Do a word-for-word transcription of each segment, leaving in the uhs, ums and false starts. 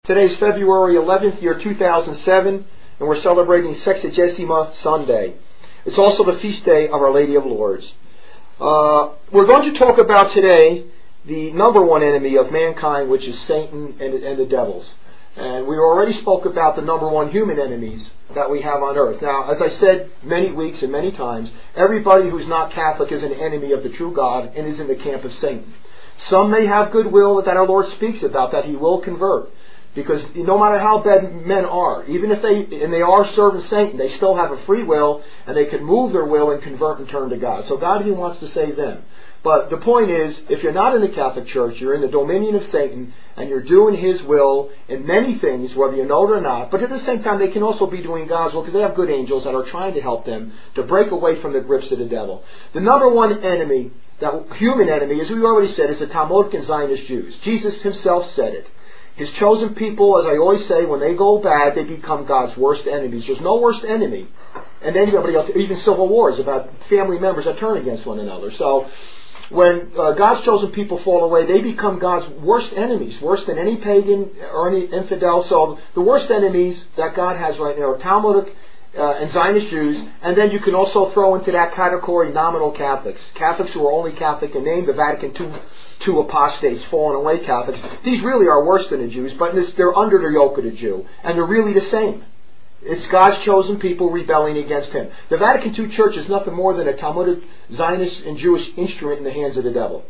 Today's February eleventh, year two thousand seven, and we're celebrating Sexagesima Sunday. It's also the feast day of Our Lady of Lourdes. Uh, we're going to talk about today the number one enemy of mankind, which is Satan and, and the devils. And we already spoke about the number one human enemies that we have on earth. Now, as I said many weeks and many times, everybody who's not Catholic is an enemy of the true God and is in the camp of Satan. Some may have goodwill that our Lord speaks about, that He will convert. Because no matter how bad men are, even if they, and they are serving Satan, they still have a free will, and they can move their will and convert and turn to God. So God, He wants to save them. But the point is, if you're not in the Catholic Church, you're in the dominion of Satan, and you're doing his will in many things, whether you know it or not. But at the same time, they can also be doing God's will, because they have good angels that are trying to help them to break away from the grips of the devil. The number one enemy, that human enemy, as we already said, is the Talmudic and Zionist Jews. Jesus himself said it. His chosen people, as I always say, when they go bad, they become God's worst enemies. There's no worst enemy. And anybody else, even civil wars about family members that turn against one another. So when uh, God's chosen people fall away, they become God's worst enemies, worse than any pagan or any infidel. So the worst enemies that God has right now are Talmudic uh, and Zionist Jews. And then you can also throw into that category nominal Catholics. Catholics who are only Catholic in name, the Vatican II Two apostates, fallen away Catholics. These really are worse than the Jews, but this, they're under the yoke of the Jew, and they're really the same. It's God's chosen people rebelling against Him. The Vatican Two Church is nothing more than a Talmudic, Zionist, and Jewish instrument in the hands of the devil.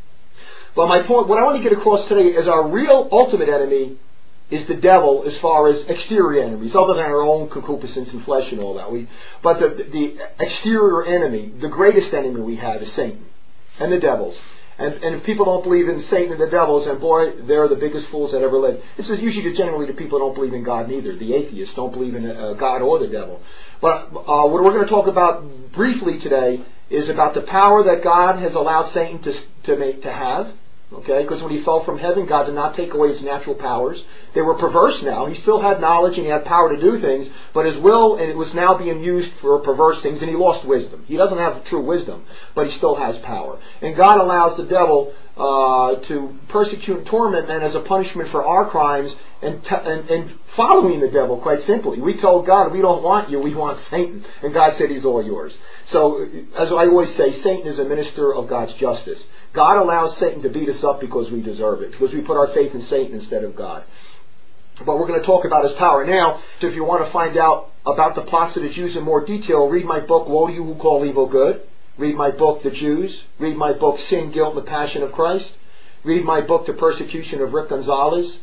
But my point, what I want to get across today is our real ultimate enemy is the devil as far as exterior enemies, other than our own concupiscence and flesh and all that. We, but the, the exterior enemy, the greatest enemy we have is Satan and the devils. And, and if people don't believe in Satan and the devils, and boy, they're the biggest fools that ever lived. This is usually generally the people who don't believe in God neither. The atheists don't believe in uh, God or the devil. But uh, what we're going to talk about briefly today is about the power that God has allowed Satan to to make to have. Okay, because when he fell from heaven, God did not take away his natural powers. They were perverse now. He still had knowledge and he had power to do things, but his will, and it was now being used for perverse things, and he lost wisdom. He doesn't have true wisdom, but he still has power. And God allows the devil uh, to persecute and torment men as a punishment for our crimes and, t- and and following the devil, quite simply. We told God, we don't want you, we want Satan. And God said he's all yours. So, as I always say, Satan is a minister of God's justice. God allows Satan to beat us up because we deserve it, because we put our faith in Satan instead of God. But we're going to talk about his power now. So if you want to find out about the plots of the Jews in more detail, read my book, Woe to You Who Call Evil Good. Read my book, The Jews. Read my book, Sin, Guilt, and the Passion of Christ. Read my book, The Persecution of Rick Gonzalez.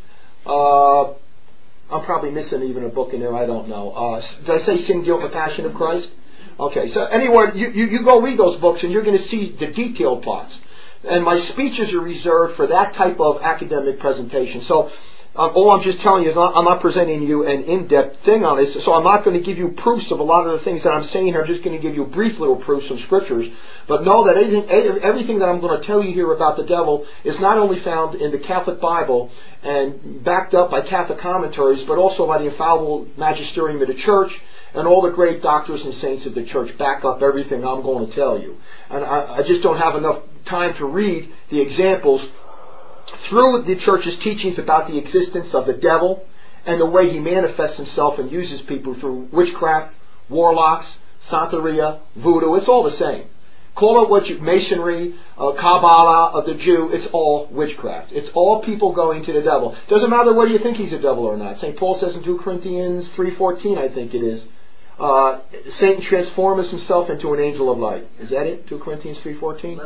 Uh, I'm probably missing even a book in there, I don't know. Uh, did I say Sin, Guilt, and the Passion of Christ? Okay, so anyway, you, you, you go read those books and you're going to see the detailed plots. And my speeches are reserved for that type of academic presentation. So um, all I'm just telling you is not, I'm not presenting you an in-depth thing on this. So I'm not going to give you proofs of a lot of the things that I'm saying here. I'm just going to give you brief little proofs of scriptures. But know that anything, everything that I'm going to tell you here about the devil is not only found in the Catholic Bible and backed up by Catholic commentaries, but also by the infallible magisterium of the Church, and all the great doctors and saints of the Church back up everything I'm going to tell you. And I, I just don't have enough time to read the examples through the Church's teachings about the existence of the devil and the way he manifests himself and uses people through witchcraft, warlocks, Santeria, voodoo. It's all the same. Call it what you, masonry, uh, Kabbalah of the Jew, it's all witchcraft. It's all people going to the devil. Doesn't matter whether you think he's a devil or not. Saint Paul says in two Corinthians three fourteen, I think it is, uh, Satan transforms himself into an angel of light. Is that it? two Corinthians three fourteen?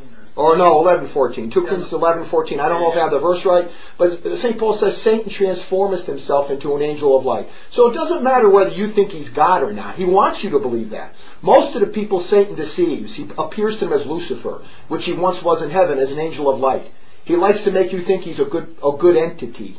Or no, eleven fourteen. two Corinthians eleven fourteen. I don't know if I have the verse right, but Saint Paul says Satan transforms himself into an angel of light. So it doesn't matter whether you think he's God or not. He wants you to believe that. Most of the people Satan deceives, he appears to them as Lucifer, which he once was in heaven as an angel of light. He likes to make you think he's a good a good entity.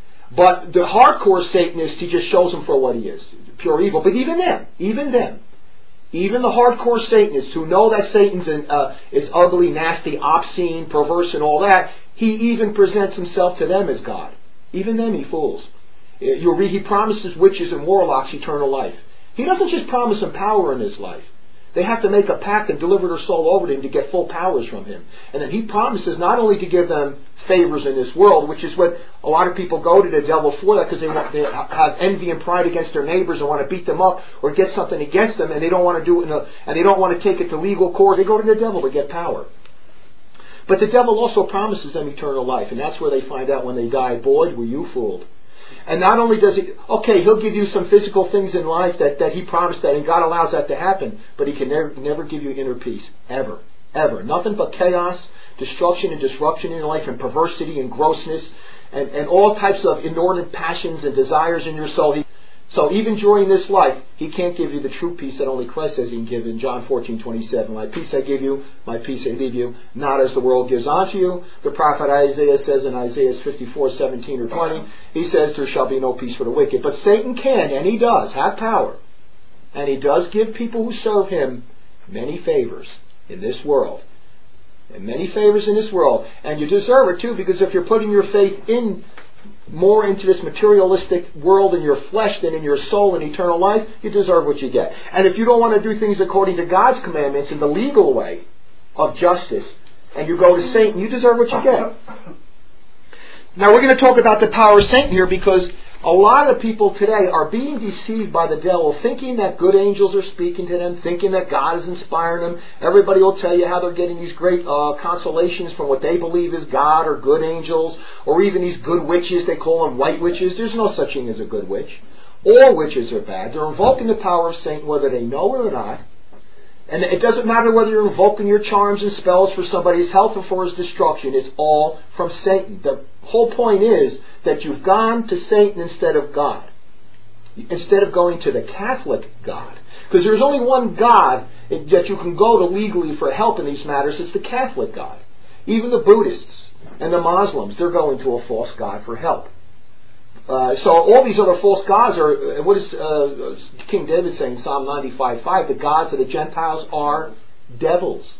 But the hardcore Satanist, he just shows him for what he is, pure evil. But even then, even then, even the hardcore Satanists who know that Satan's an, uh, is ugly, nasty, obscene, perverse, and all that, he even presents himself to them as God. Even them he fools. You'll read, he promises witches and warlocks eternal life. He doesn't just promise them power in this life. They have to make a pact and deliver their soul over to him to get full powers from him. And then he promises not only to give them favors in this world, which is what a lot of people go to the devil for, that because they want, they have envy and pride against their neighbors and want to beat them up or get something against them, and they don't want to do it in a, and they don't want to take it to legal court. They go to the devil to get power. But the devil also promises them eternal life, and that's where they find out when they die, boy, were you fooled. And not only does he, okay, he'll give you some physical things in life that, that he promised that, and God allows that to happen, but he can never, never give you inner peace, ever, ever. Nothing but chaos, destruction and disruption in your life, and perversity and grossness, and, and all types of inordinate passions and desires in your soul. He, so even during this life, he can't give you the true peace that only Christ says he can give in John fourteen twenty-seven. My peace I give you, my peace I leave you, not as the world gives unto you. The prophet Isaiah says in Isaiah fifty-four seventeen or twenty, he says there shall be no peace for the wicked. But Satan can, and he does, have power. And he does give people who serve him many favors in this world. And many favors in this world. And you deserve it too, because if you're putting your faith in more into this materialistic world in your flesh than in your soul and eternal life, you deserve what you get. And if you don't want to do things according to God's commandments in the legal way of justice, and you go to Satan, you deserve what you get. Now we're going to talk about the power of Satan here, because a lot of people today are being deceived by the devil, thinking that good angels are speaking to them, thinking that God is inspiring them. Everybody will tell you how they're getting these great uh, consolations from what they believe is God or good angels, or even these good witches. They call them white witches. There's no such thing as a good witch. All witches are bad. They're invoking the power of Satan whether they know it or not. And it doesn't matter whether you're invoking your charms and spells for somebody's health or for his destruction. It's all from Satan. The whole point is that you've gone to Satan instead of God. Instead of going to the Catholic God. Because there's only one God that you can go to legally for help in these matters. It's the Catholic God. Even the Buddhists and the Muslims, they're going to a false God for help. Uh, so all these other false gods are, what is uh, King David saying in Psalm ninety-five five, the gods of the Gentiles are devils.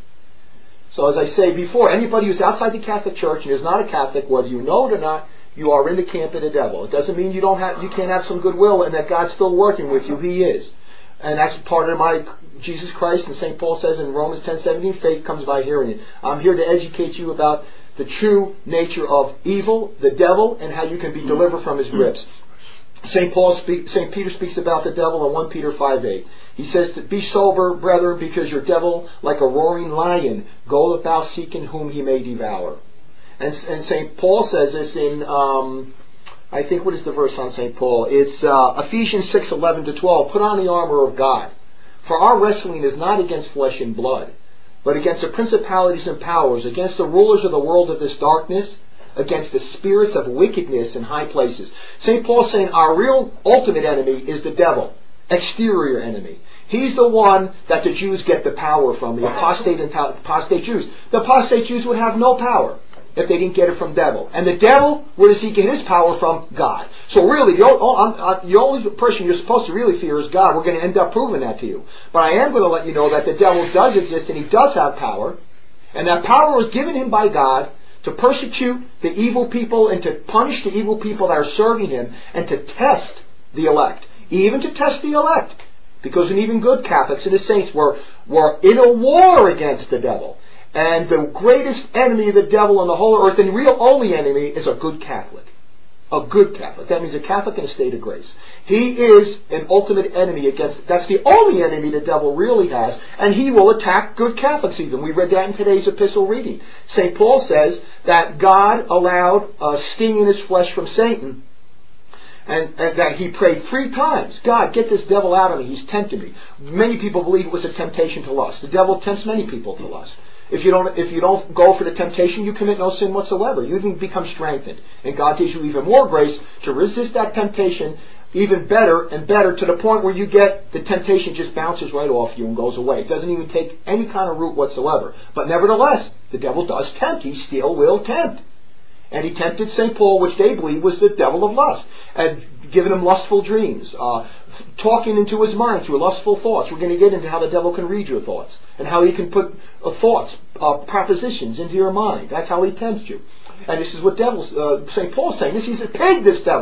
So as I say before, anybody who's outside the Catholic Church and is not a Catholic, whether you know it or not, you are in the camp of the devil. It doesn't mean you don't have, you can't have some goodwill and that God's still working with you. He is. And that's part of my Jesus Christ, and Saint Paul says in Romans ten seventeen, faith comes by hearing it. I'm here to educate you about the true nature of evil, the devil, and how you can be delivered from his grips. Saint Paul, speak, Saint Peter speaks about the devil in First Peter five eight. He says, to be sober, brethren, because your devil, like a roaring lion, goeth about seeking whom he may devour. And, and Saint Paul says this in, um, I think, what is the verse on Saint Paul? It's uh, Ephesians six eleven to twelve. Put on the armor of God. For our wrestling is not against flesh and blood, but against the principalities and powers, against the rulers of the world of this darkness, against the spirits of wickedness in high places. Saint Paul's saying our real ultimate enemy is the devil, exterior enemy. He's the one that the Jews get the power from, the apostate and apostate Jews. The apostate Jews would have no power if they didn't get it from devil. And the devil, where does he get his power from? God. So really, the only, the only person you're supposed to really fear is God. We're going to end up proving that to you. But I am going to let you know that the devil does exist and he does have power. And that power was given him by God to persecute the evil people and to punish the evil people that are serving him and to test the elect. Even to test the elect. Because even good Catholics and the saints were, were in a war against the devil. And the greatest enemy of the devil on the whole earth, and real only enemy, is a good Catholic. A good Catholic. That means a Catholic in a state of grace. He is an ultimate enemy against, that's the only enemy the devil really has, and he will attack good Catholics even. We read that in today's epistle reading. Saint Paul says that God allowed a sting in his flesh from Satan, and, and that he prayed three times, God, get this devil out of me, he's tempting me. Many people believe it was a temptation to lust. The devil tempts many people to lust. If you don't, if you don't go for the temptation, you commit no sin whatsoever. You even become strengthened. And God gives you even more grace to resist that temptation even better and better, to the point where you get the temptation just bounces right off you and goes away. It doesn't even take any kind of root whatsoever. But nevertheless, the devil does tempt. He still will tempt. And he tempted Saint Paul, which they believe was the devil of lust, and giving him lustful dreams, uh, talking into his mind through lustful thoughts. We're going to get into how the devil can read your thoughts and how he can put uh, thoughts, uh, propositions into your mind. That's how he tempts you. And this is what devils, uh, Saint Paul's saying. This, he's a pig, this devil.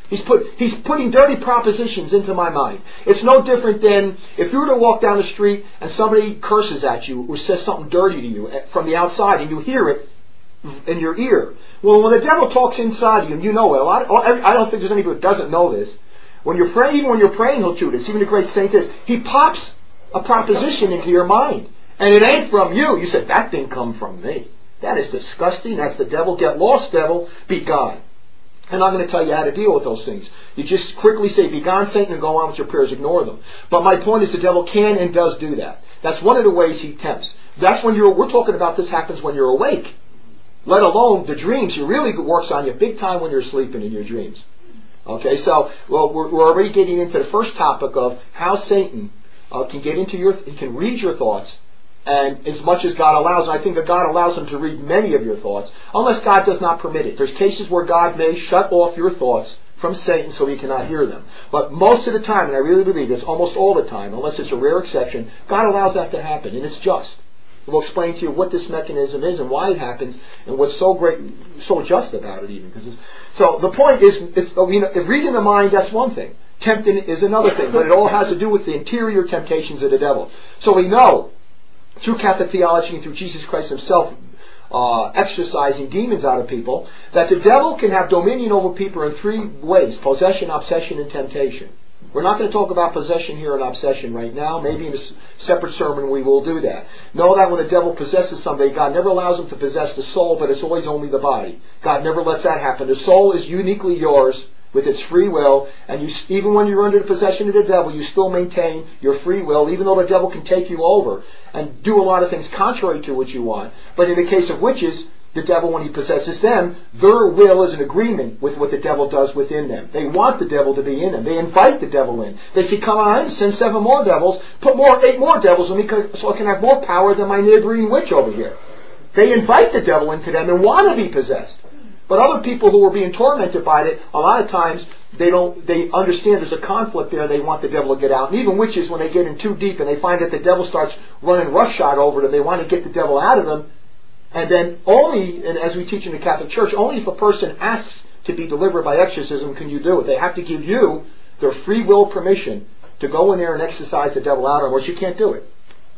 He's put he's putting dirty propositions into my mind. It's no different than if you were to walk down the street and somebody curses at you or says something dirty to you from the outside and you hear it in your ear. Well, when the devil talks inside of you, and you know it, a lot of, I don't think there's anybody who doesn't know this. When you're praying, even when you're praying, he'll do this. Even the great saint is, he pops a proposition into your mind. And it ain't from you. You said, that didn't come from me. That is disgusting. That's the devil. Get lost, devil. Be gone. And I'm going to tell you how to deal with those things. You just quickly say, be gone, Satan, and go on with your prayers. Ignore them. But my point is the devil can and does do that. That's one of the ways he tempts. That's when you're, we're talking about this happens when you're awake. Let alone the dreams. He really works on you big time when you're sleeping in your dreams. Okay, so well, we're, we're already getting into the first topic of how Satan uh, can get into your, he can read your thoughts, and as much as God allows, and I think that God allows him to read many of your thoughts, unless God does not permit it. There's cases where God may shut off your thoughts from Satan so he cannot hear them. But most of the time, and I really believe this, almost all the time, unless it's a rare exception, God allows that to happen, and it's just. We'll explain to you what this mechanism is and why it happens and what's so great, so just about it even. Because it's, so the point is, it's, you know, if reading the mind, that's one thing. Tempting is another thing. But it all has to do with the interior temptations of the devil. So we know, through Catholic theology and through Jesus Christ himself uh, exorcising demons out of people, that the devil can have dominion over people in three ways: possession, obsession, and temptation. We're not going to talk about possession here and obsession right now. Maybe in a separate sermon we will do that. Know that when the devil possesses somebody, God never allows him to possess the soul, but it's always only the body. God never lets that happen. The soul is uniquely yours with its free will, and you, even when you're under the possession of the devil, you still maintain your free will, even though the devil can take you over and do a lot of things contrary to what you want. But in the case of witches, the devil, when he possesses them, their will is in agreement with what the devil does within them. They want the devil to be in them. They invite the devil in. They say, come on, send seven more devils, put more, eight more devils in me so I can have more power than my neighboring witch over here. They invite the devil into them and want to be possessed. But other people who are being tormented by it, a lot of times they don't, they understand there's a conflict there and they want the devil to get out. And even witches, when they get in too deep and they find that the devil starts running roughshod over them, they want to get the devil out of them. And then only, and as we teach in the Catholic Church, only if a person asks to be delivered by exorcism can you do it. They have to give you their free will permission to go in there and exorcise the devil out, or else you can't do it.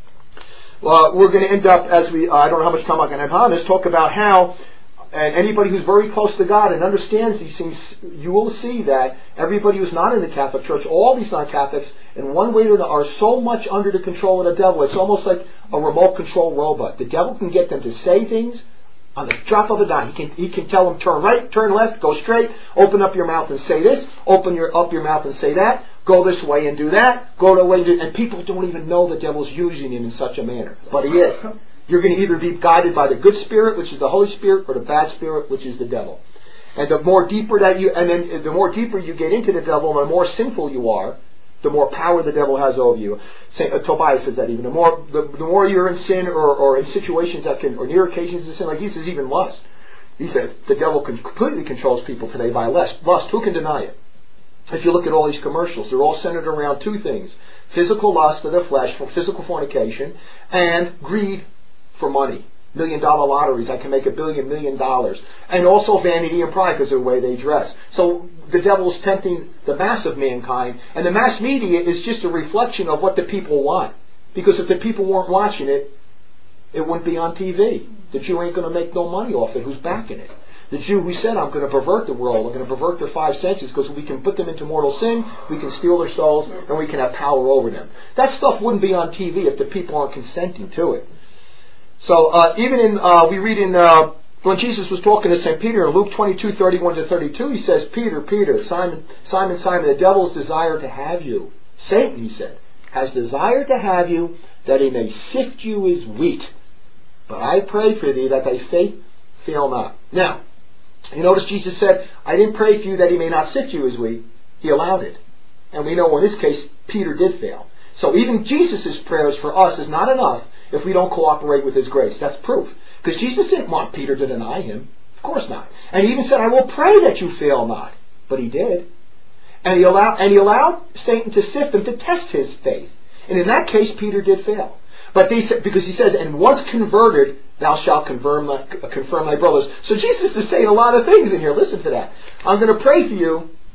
Well, we're going to end up, as we, uh, I don't know how much time I'm going to have on this, talk about how, and anybody who's very close to God and understands these things, you will see that everybody who's not in the Catholic Church, all these non-Catholics, in one way or another, are so much under the control of the devil. It's almost like a remote control robot. The devil can get them to say things on the drop of a dime. He can he can tell them turn right, turn left, go straight, open up your mouth and say this, open your up your mouth and say that, go this way and do that, go the way and do, and people don't even know the devil's using him in such a manner. But he is. You're going to either be guided by the good spirit, which is the Holy Spirit, or the bad spirit, which is the devil. And the more deeper that you, and then the more deeper you get into the devil, and the more sinful you are, the more power the devil has over you. Saint, uh, Tobias says that even. The more, the, the more you're in sin, or, or in situations that can, or near occasions of sin, like he says, even lust. He says the devil can, completely controls people today by lust. Lust, who can deny it? If you look at all these commercials, they're all centered around two things: physical lust of the flesh, for physical fornication, and greed for money. Million dollar lotteries, I can make a billion million dollars. And also vanity and pride because of the way they dress. So the devil's tempting the mass of mankind, and the mass media is just a reflection of what the people want. Because if the people weren't watching it, it wouldn't be on T V. The Jew ain't going to make no money off it. Who's backing it? The Jew who said, I'm going to pervert the world, I'm going to pervert their five senses because we can put them into mortal sin, we can steal their souls, and we can have power over them. That stuff wouldn't be on T V if the people aren't consenting to it. So uh, even in, uh, we read in, uh, when Jesus was talking to Saint Peter in Luke twenty-two, thirty-one to thirty-two, he says, Peter, Peter, Simon, Simon, Simon, the devil has desired to have you. Satan, he said, has desired to have you that he may sift you as wheat. But I pray for thee that thy faith fail not. Now, you notice Jesus said, I didn't pray for you that he may not sift you as wheat. He allowed it. And we know in this case, Peter did fail. So even Jesus' prayers for us is not enough if we don't cooperate with his grace. That's proof. Because Jesus didn't want Peter to deny him. Of course not. And he even said, I will pray that you fail not. But he did. And he allowed, and he allowed Satan to sift him to test his faith. And in that case, Peter did fail. But they said, because he says, and once converted, thou shalt confirm thy, confirm thy brothers. So Jesus is saying a lot of things in here. Listen to that. I'm going to pray for you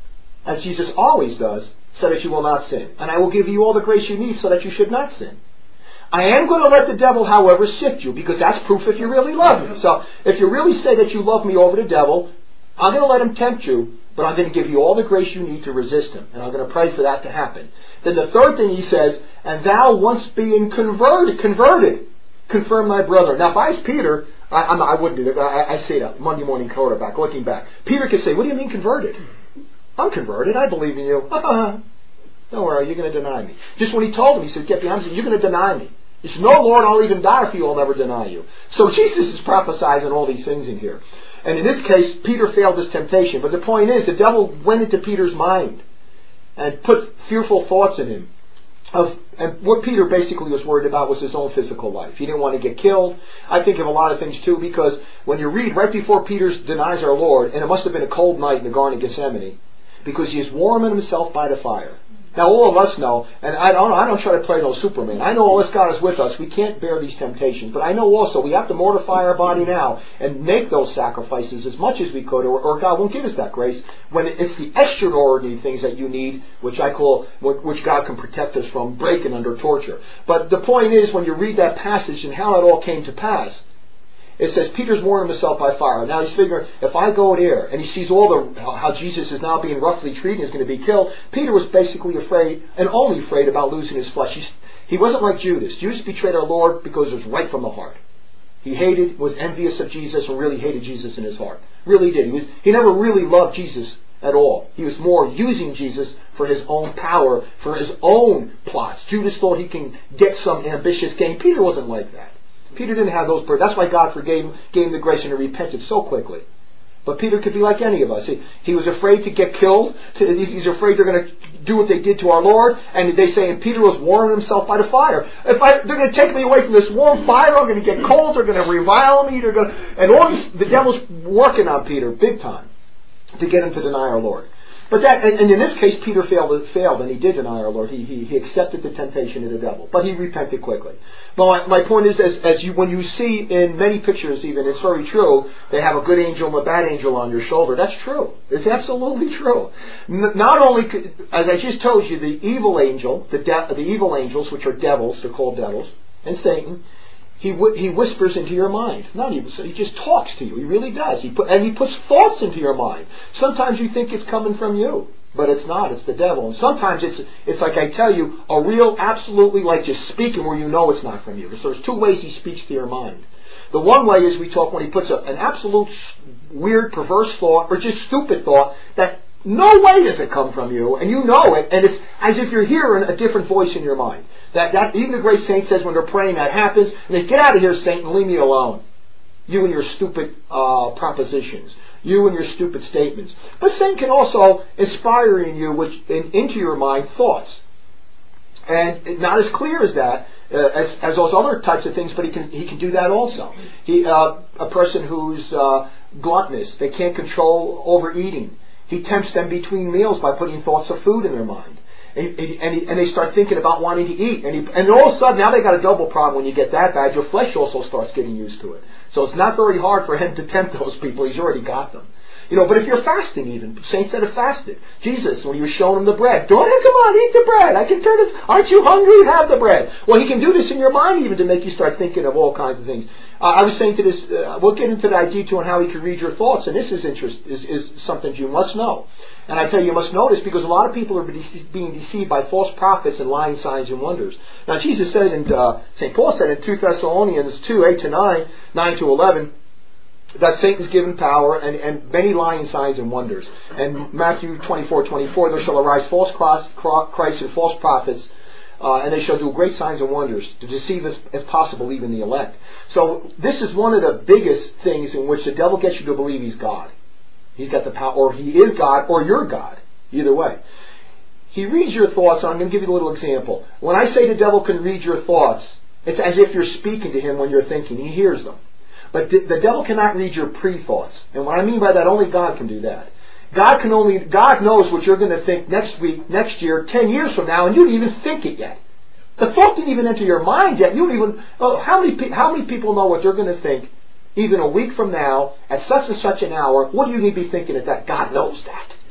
as Jesus always does, so that you will not sin. And I will give you all the grace you need so that you should not sin. I am going to let the devil, however, sift you, because that's proof if you really love me. So if you really say that you love me over the devil, I'm going to let him tempt you, but I'm going to give you all the grace you need to resist him. And I'm going to pray for that to happen. Then the third thing he says, and thou once being converted, converted, confirm thy brother. Now if I was Peter, I, I'm, I wouldn't do that. I, I say that Monday morning quarterback, looking back. Peter could say, what do you mean converted? I'm converted. I believe in you. Don't worry, you're going to deny me. Just when he told him, he said, get behind me, you're going to deny me. He said, no, Lord, I'll even die for you. I'll never deny you. So Jesus is prophesizing all these things in here. And in this case, Peter failed his temptation. But the point is, the devil went into Peter's mind and put fearful thoughts in him. Of, and what Peter basically was worried about was his own physical life. He didn't want to get killed. I think of a lot of things too, because when you read right before Peter denies our Lord, and it must have been a cold night in the Garden of Gethsemane, because he is warming himself by the fire. Now all of us know, and I don't, I don't try to play no Superman. I know unless God is with us, we can't bear these temptations. But I know also we have to mortify our body now and make those sacrifices as much as we could, or, or God won't give us that grace. When it's the extraordinary things that you need, which I call, which God can protect us from breaking under torture. But the point is, when you read that passage and how it all came to pass, it says Peter's warning himself by fire. Now he's figuring, if I go there and he sees all the how Jesus is now being roughly treated, he's going to be killed. Peter was basically afraid, and only afraid about losing his flesh. He's, he wasn't like Judas. Judas betrayed our Lord because it was right from the heart. He hated, was envious of Jesus, and really hated Jesus in his heart. Really did. He, was, he never really loved Jesus at all. He was more using Jesus for his own power, for his own plots. Judas thought he can get some ambitious gain. Peter wasn't like that. Peter didn't have those burdens. That's why God forgave him, gave him the grace, and he repented so quickly. But Peter could be like any of us. He, he was afraid to get killed. He's, he's afraid they're going to do what they did to our Lord. And they say, and Peter was warming himself by the fire. If I, they're going to take me away from this warm fire, I'm going to get cold, they're going to revile me, they're going to, and all this, the devil's working on Peter big time to get him to deny our Lord. But that, and, and in this case, Peter failed, failed, and he did deny our Lord. He, he, he accepted the temptation of the devil, but he repented quickly. But my, my point is, as, as you, when you see in many pictures, even it's very true, they have a good angel and a bad angel on your shoulder. That's true. It's absolutely true. N- not only, could, as I just told you, the evil angel, the, de- the evil angels, which are devils, they're called devils, and Satan. He w- he whispers into your mind. Not even so. He just talks to you. He really does. He put, and he puts thoughts into your mind. Sometimes you think it's coming from you, but it's not. It's the devil. And sometimes it's it's like I tell you, a real, absolutely like just speaking where you know it's not from you. So there's two ways he speaks to your mind. The one way is we talk when he puts a, an absolute weird, perverse thought or just stupid thought that no way does it come from you, and you know it, and it's as if you're hearing a different voice in your mind. That, that even the great saint says when they're praying that happens, and they get out of here, saint, and leave me alone. You and your stupid uh, propositions. You and your stupid statements. But Satan can also inspire in you, which in, into your mind, thoughts. And not as clear as that, uh, as, as those other types of things, but he can he can do that also. He uh, a person who's uh, gluttonous, they can't control overeating. He tempts them between meals by putting thoughts of food in their mind. And, and, and, he, and they start thinking about wanting to eat. And, he, and all of a sudden, now they got a double problem when you get that bad. Your flesh also starts getting used to it. So it's not very hard for him to tempt those people. He's already got them. You know, but if you're fasting even, saints that have fasted. Jesus, when he was showing them the bread, don't, hey, come on, eat the bread. I can turn this. Aren't you hungry? Have the bread. Well, he can do this in your mind even to make you start thinking of all kinds of things. Uh, I was saying to this, uh, we'll get into the idea too on how he can read your thoughts, and this is interest is, is something you must know. And I tell you, you must know this because a lot of people are being deceived by false prophets and lying signs and wonders. Now, Jesus said, and uh, Saint Paul said in Second Thessalonians two, eight to nine, nine to eleven, that Satan's given power and, and many lying signs and wonders. And Matthew twenty-four, twenty-four, there shall arise false Christs and false prophets, uh, and they shall do great signs and wonders to deceive, if, if possible, even the elect. So this is one of the biggest things in which the devil gets you to believe he's God. He's got the power, or he is God, or you're God. Either way. He reads your thoughts, and I'm going to give you a little example. When I say the devil can read your thoughts, it's as if you're speaking to him when you're thinking. He hears them. But the devil cannot read your pre-thoughts. And what I mean by that, only God can do that. God can only, God knows what you're going to think next week, next year, ten years from now, and you didn't even think it yet. The thought didn't even enter your mind yet. You don't even, oh, how many, how many people know what they're going to think even a week from now, at such and such an hour? What do you need to be thinking at that? God knows that.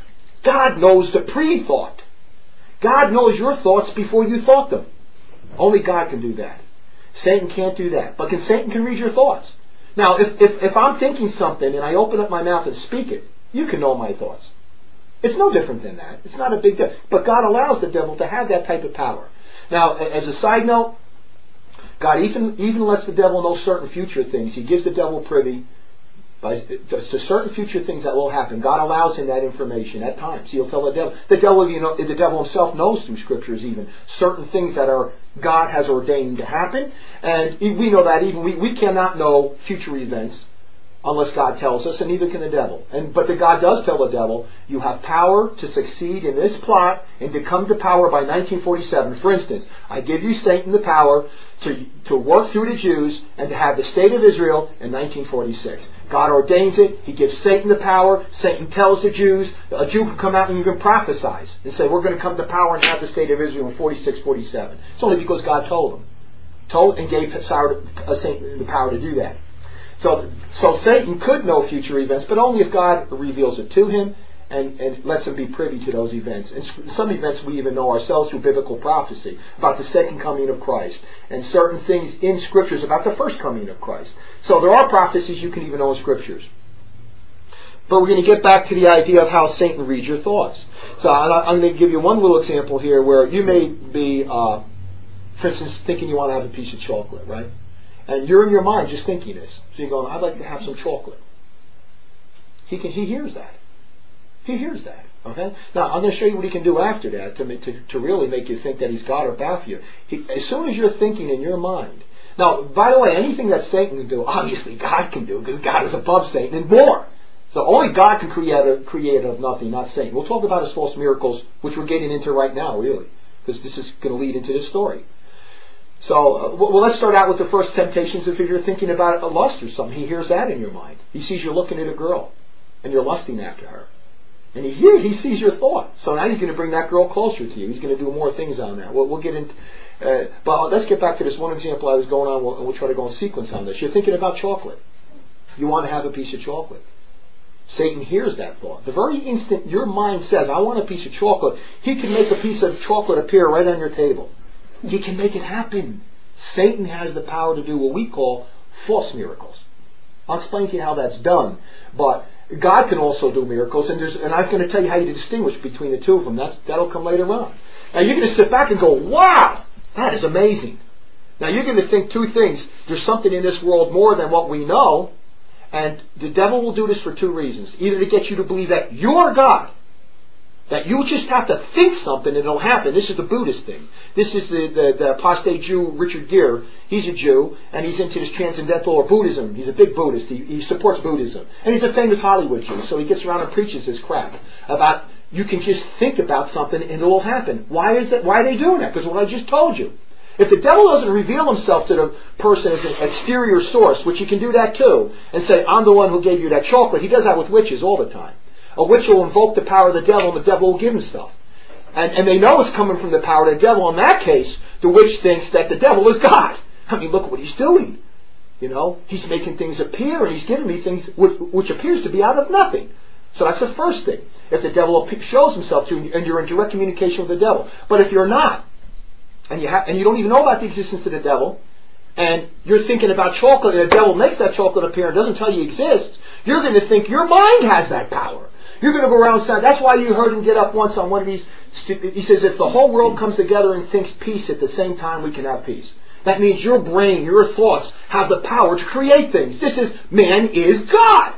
God knows the pre-thought. God knows your thoughts before you thought them. Only God can do that. Satan can't do that. But can, Satan can read your thoughts. Now, if, if, if I'm thinking something and I open up my mouth and speak it, you can know my thoughts. It's no different than that. It's not a big deal. But God allows the devil to have that type of power. Now, as a side note, God even, even lets the devil know certain future things. He gives the devil privy by, to, to certain future things that will happen. God allows him that information at times. He'll tell the devil. The devil, you know, the devil himself knows through scriptures even certain things that are God has ordained to happen. And we know that even we, we cannot know future events unless God tells us, and neither can the devil. And but the God does tell the devil, you have power to succeed in this plot and to come to power by nineteen forty-seven. For instance, I give you, Satan, the power to, to work through the Jews and to have the state of Israel in nineteen forty-six. God ordains it. He gives Satan the power. Satan tells the Jews, a Jew can come out and even prophesy and say, we're going to come to power and have the state of Israel in forty-six, forty-seven. It's only because God told him. Told and gave Satan the power to do that. So, so Satan could know future events, but only if God reveals it to him and, and lets him be privy to those events. And some events we even know ourselves through biblical prophecy about the second coming of Christ and certain things in scriptures about the first coming of Christ. So there are prophecies you can even know in scriptures. But we're going to get back to the idea of how Satan reads your thoughts. So I'm going to give you one little example here where you may be, uh, for instance, thinking you want to have a piece of chocolate, right? And you're in your mind just thinking this. So you're going, I'd like to have some chocolate. He can. He hears that. He hears that. Okay? Now, I'm going to show you what he can do after that to, to, to really make you think that he's God or bow for you. He, as soon as you're thinking in your mind. Now, by the way, anything that Satan can do, obviously God can do, because God is above Satan and more. So only God can create, a, create out of nothing, not Satan. We'll talk about his false miracles, which we're getting into right now, really, because this is going to lead into this story. So, uh, well, let's start out with the first temptations. If you're thinking about a lust or something, he hears that in your mind. He sees you're looking at a girl, and you're lusting after her. And he hears, he sees your thought. So now he's going to bring that girl closer to you. He's going to do more things on that. We'll, we'll get into... Uh, but let's get back to this one example I was going on, we'll, and we'll try to go in sequence on this. You're thinking about chocolate. You want to have a piece of chocolate. Satan hears that thought. The very instant your mind says, I want a piece of chocolate, he can make a piece of chocolate appear right on your table. He can make it happen. Satan has the power to do what we call false miracles. I'll explain to you how that's done. But God can also do miracles, and, there's, and I'm going to tell you how you distinguish between the two of them. That's, that'll come later on. Now you're going to sit back and go, wow, that is amazing. Now you're going to think two things. There's something in this world more than what we know, and the devil will do this for two reasons. Either to get you to believe that you're God, that you just have to think something and it'll happen. This is the Buddhist thing. This is the, the, the apostate Jew, Richard Gere. He's a Jew, and he's into this transcendental or Buddhism. He's a big Buddhist. He, he supports Buddhism. And he's a famous Hollywood Jew, so he gets around and preaches this crap about you can just think about something and it'll happen. Why is that? Why are they doing that? Because what I just told you. If the devil doesn't reveal himself to the person as an exterior source, which he can do that too, and say, I'm the one who gave you that chocolate, he does that with witches all the time. A witch will invoke the power of the devil, and the devil will give him stuff. And, and they know it's coming from the power of the devil. In that case, the witch thinks that the devil is God. I mean, look what he's doing. You know, he's making things appear, and he's giving me things which, which appears to be out of nothing. So that's the first thing. If the devil shows himself to you, and you're in direct communication with the devil. But if you're not, and you have, and you don't even know about the existence of the devil, and you're thinking about chocolate, and the devil makes that chocolate appear and doesn't tell you it exists, you're going to think your mind has that power. You're going to go around saying, that's why you heard him get up once on one of these, he says, if the whole world comes together and thinks peace at the same time, we can have peace. That means your brain, your thoughts have the power to create things. This is, man is God.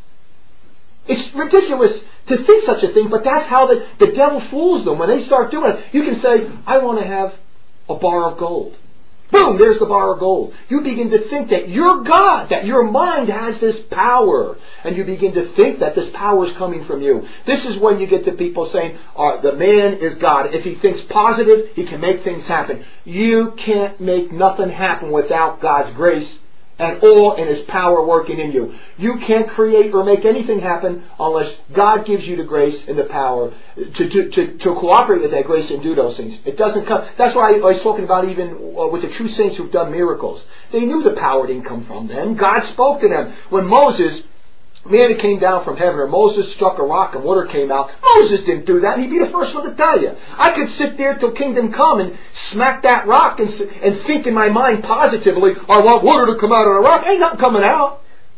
It's ridiculous to think such a thing, but that's how the, the devil fools them. When they start doing it, you can say, I want to have a bar of gold. Boom, there's the bar of gold. You begin to think that you're God, that your mind has this power. And you begin to think that this power is coming from you. This is when you get to people saying, uh, the man is God. If he thinks positive, he can make things happen. You can't make nothing happen without God's grace and all in his power working in you. You can't create or make anything happen unless God gives you the grace and the power to, to, to, to cooperate with that grace and do those things. It doesn't come. That's why I was talking about even uh, with the true saints who've done miracles. They knew the power didn't come from them. God spoke to them. When Moses manna came down from heaven, or Moses struck a rock and water came out. Moses didn't do that. He'd be the first one to tell you. I could sit there till kingdom come and smack that rock and, and think in my mind positively, I want water to come out of the rock. Ain't nothing coming out.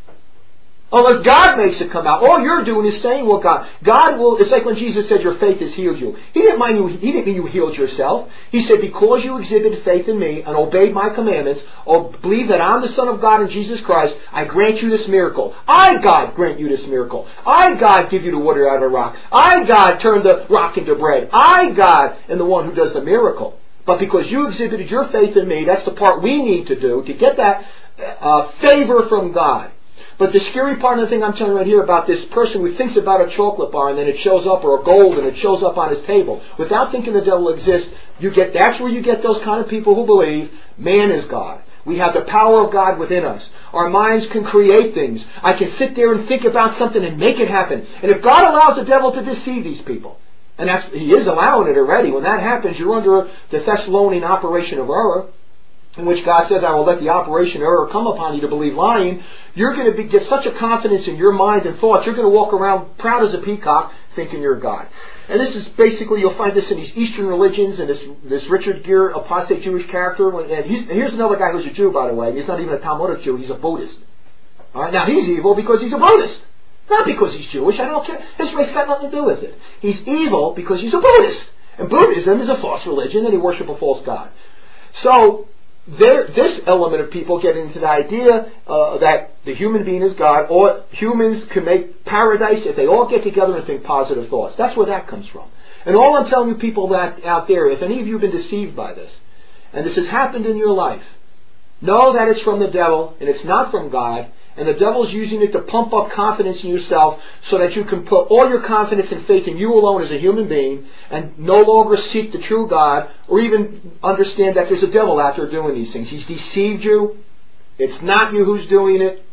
Unless God makes it come out. All you're doing is saying what God. God will, it's like when Jesus said your faith has healed you. He didn't mind you, he didn't mean you healed yourself. He said because you exhibited faith in me and obeyed my commandments, or believe that I'm the Son of God in Jesus Christ, I grant you this miracle. I, God, grant you this miracle. I, God, give you the water out of the rock. I, God, turn the rock into bread. I, God, am the one who does the miracle. But because you exhibited your faith in me, that's the part we need to do to get that uh, favor from God. But the scary part of the thing I'm telling you right here about this person who thinks about a chocolate bar and then it shows up, or a gold and it shows up on his table, without thinking the devil exists, you get, that's where you get those kind of people who believe man is God. We have the power of God within us. Our minds can create things. I can sit there and think about something and make it happen. And if God allows the devil to deceive these people, and that's, he is allowing it already, when that happens, you're under the Thessalonian operation of error, in which God says, I will let the operation of error come upon you to believe lying. You're going to be, get such a confidence in your mind and thoughts, you're going to walk around proud as a peacock thinking you're God. And this is basically, you'll find this in these Eastern religions, and this this Richard Gere, apostate Jewish character. And, he's, and here's another guy who's a Jew, by the way. He's not even a Talmudic Jew, he's a Buddhist. All right, now he's evil because he's a Buddhist. Not because he's Jewish, I don't care. His race got nothing to do with it. He's evil because he's a Buddhist. And Buddhism is a false religion, and they worship a false god. So, There, this element of people get into the idea uh, that the human being is God, or humans can make paradise if they all get together and think positive thoughts. That's where that comes from. And all I'm telling you people that out there, if any of you have been deceived by this, and this has happened in your life, know that it's from the devil and it's not from God, and the devil's using it to pump up confidence in yourself so that you can put all your confidence and faith in you alone as a human being and no longer seek the true God or even understand that there's a devil out there doing these things. He's deceived you. It's not you who's doing it.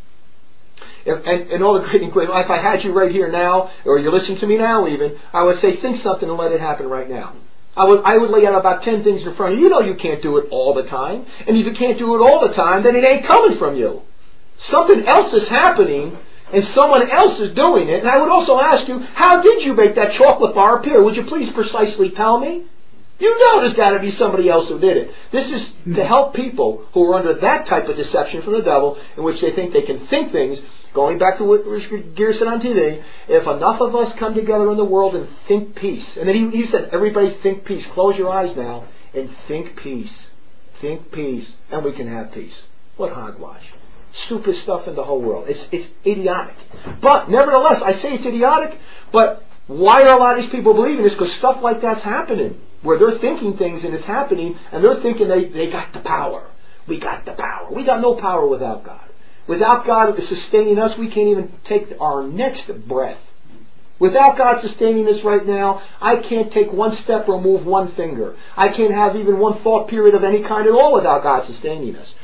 And, and, and all the great and great, if I had you right here now, or you're listening to me now even, I would say think something and let it happen right now. I would, I would lay out about ten things in front of you. You know you can't do it all the time. And if you can't do it all the time, then it ain't coming from you. Something else is happening, and someone else is doing it. And I would also ask you, how did you make that chocolate bar appear? Would you please precisely tell me? You know there's got to be somebody else who did it. This is to help people who are under that type of deception from the devil, in which they think they can think things. Going back to what Richard Gere said on T V, if enough of us come together in the world and think peace, and then he, he said, everybody think peace. Close your eyes now and think peace. Think peace, and we can have peace. What hogwash. Stupid stuff in the whole world. It's, it's idiotic. But, nevertheless, I say it's idiotic, but why are a lot of these people believing this? Because stuff like that's happening, where they're thinking things and it's happening, and they're thinking they, they got the power. We got the power. We got no power without God. Without God sustaining us, we can't even take our next breath. Without God sustaining us right now, I can't take one step or move one finger. I can't have even one thought period of any kind at all without God sustaining us.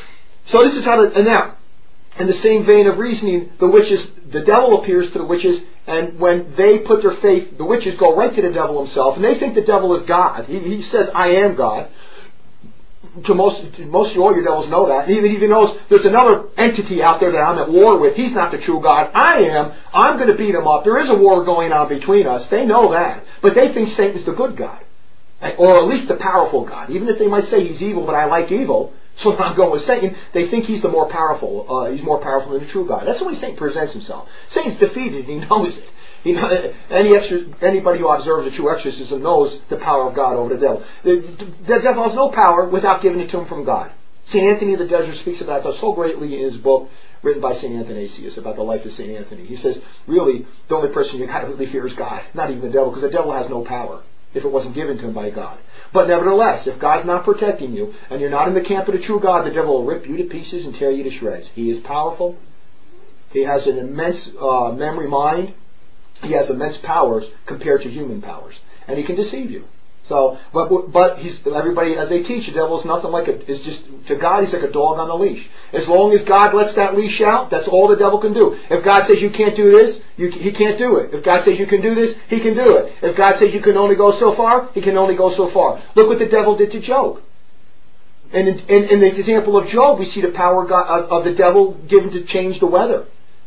So this is how to, and now, in the same vein of reasoning, the witches, the devil appears to the witches, and when they put their faith, the witches go right to the devil himself, and they think the devil is God. He, he says, I am God. To most, to most of all your devils know that. He even, even knows there's another entity out there that I'm at war with. He's not the true God. I am. I'm going to beat him up. There is a war going on between us. They know that. But they think Satan's the good God. Or at least the powerful God. Even if they might say he's evil, but I like evil. So I'm going with Satan. They think he's the more powerful. Uh, he's more powerful than the true God. That's the way Satan presents himself. Satan's defeated. He knows it. He, any extra, anybody who observes a true exorcism knows the power of God over the devil. The, the devil has no power without giving it to him from God. Saint Anthony of the Desert speaks about that so greatly in his book written by Saint Athanasius about the life of Saint Anthony. He says, really, the only person you got to really fear is God, not even the devil, because the devil has no power if it wasn't given to him by God. But nevertheless, if God's not protecting you, and you're not in the camp of the true God, the devil will rip you to pieces and tear you to shreds. He is powerful. He has an immense uh, memory mind. He has immense powers compared to human powers. And he can deceive you. So, but but he's everybody, as they teach, the devil is nothing like a, is just, to God he's like a dog on a leash. As long as God lets that leash out, that's all the devil can do. If God says you can't do this, you, he can't do it. If God says you can do this, he can do it. If God says you can only go so far, he can only go so far. Look what the devil did to Job. And in, in, in the example of Job, we see the power of, God, of, of the devil given to change the weather.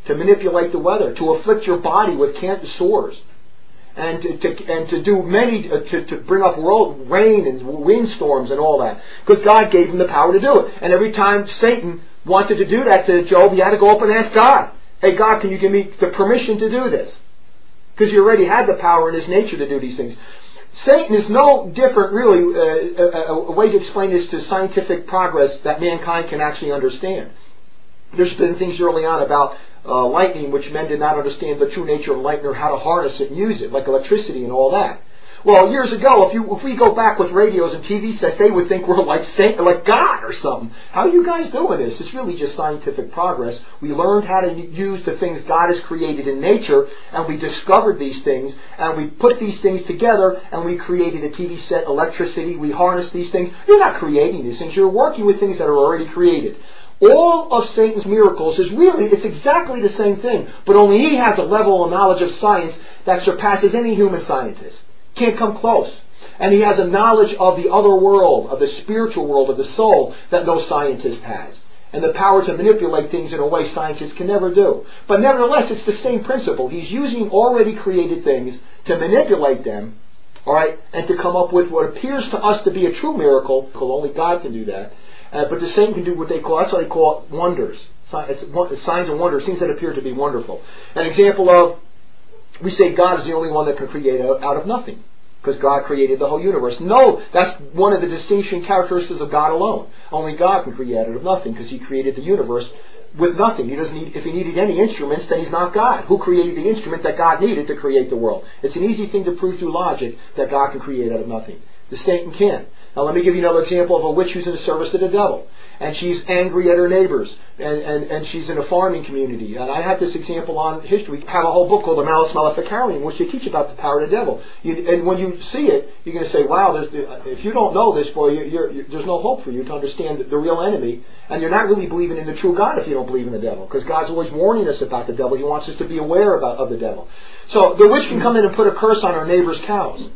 to manipulate the weather, to afflict your body with cancer sores, and to, to and to do many uh, to, to bring up world rain and windstorms and all that, because God gave him the power to do it. And every time Satan wanted to do that to Job, he had to go up and ask God, "Hey God, can you give me the permission to do this?" Because he already had the power in his nature to do these things. Satan is no different, really. Uh, a, a way to explain this to scientific progress that mankind can actually understand. There's been things early on about uh, lightning, which men did not understand the true nature of lightning or how to harness it and use it, like electricity and all that. Well, years ago, if you if we go back with radios and T V sets, they would think we're like Saint, like God or something. How are you guys doing this? It's really just scientific progress. We learned how to use the things God has created in nature, and we discovered these things, and we put these things together, and we created a T V set, electricity. We harness these things. You're not creating these things. You're working with things that are already created. All of Satan's miracles is really, it's exactly the same thing, but only he has a level of knowledge of science that surpasses any human scientist. Can't come close. And he has a knowledge of the other world, of the spiritual world, of the soul, that no scientist has. And the power to manipulate things in a way scientists can never do. But nevertheless, it's the same principle. He's using already created things to manipulate them, all right, and to come up with what appears to us to be a true miracle. Only God can do that. Uh, but the same can do what they call, that's how they call it, wonders. It's signs and wonders, things that appear to be wonderful. An example of, we say God is the only one that can create out of nothing, because God created the whole universe. No, that's one of the distinguishing characteristics of God alone. Only God can create out of nothing, because he created the universe with nothing. He doesn't need, if he needed any instruments, then he's not God. Who created the instrument that God needed to create the world? It's an easy thing to prove through logic that God can create out of nothing. The Satan can't. Now let me give you another example of a witch who's in the service of the devil. And she's angry at her neighbors. And, and, and she's in a farming community. And I have this example on history. We have a whole book called the Malleus Maleficarum, in which they teach about the power of the devil. You, and when you see it, you're going to say, wow, there's the, if you don't know this, boy, you're, you're, you're, there's no hope for you to understand the, the real enemy. And you're not really believing in the true God if you don't believe in the devil. Because God's always warning us about the devil. He wants us to be aware about, of the devil. So the witch can come in and put a curse on her neighbor's cows.